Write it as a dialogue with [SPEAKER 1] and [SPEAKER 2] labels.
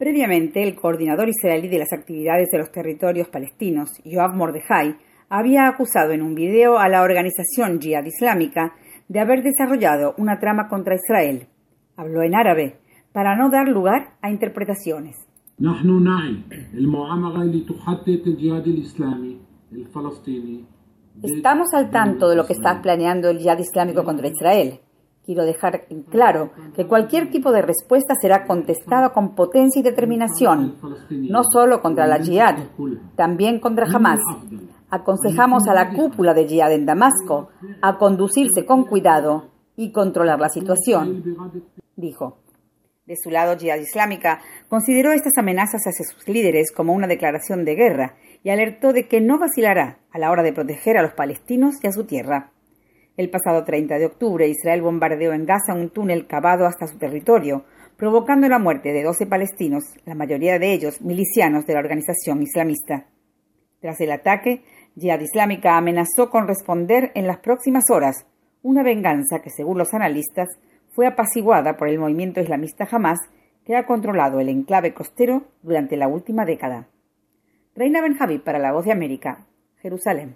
[SPEAKER 1] Previamente, el coordinador israelí de las actividades de los territorios palestinos, Yoav Mordejai, había acusado en un video a la organización Jihad Islámica de haber desarrollado una trama contra Israel. Habló en árabe, para no dar lugar a interpretaciones. Estamos al tanto de lo que está planeando el Jihad Islámico contra Israel. Quiero dejar claro que cualquier tipo de respuesta será contestada con potencia y determinación, no solo contra la Jihad, también contra Hamás. Aconsejamos a la cúpula de Jihad en Damasco a conducirse con cuidado y controlar la situación, dijo. De su lado, Jihad Islámica consideró estas amenazas hacia sus líderes como una declaración de guerra y alertó de que no vacilará a la hora de proteger a los palestinos y a su tierra. El pasado 30 de octubre, Israel bombardeó en Gaza un túnel cavado hasta su territorio, provocando la muerte de 12 palestinos, la mayoría de ellos milicianos de la organización islamista. Tras el ataque, Jihad Islámica amenazó con responder en las próximas horas, una venganza que, según los analistas, fue apaciguada por el movimiento islamista Hamás, que ha controlado el enclave costero durante la última década. Reina Ben Javid para La Voz de América, Jerusalén.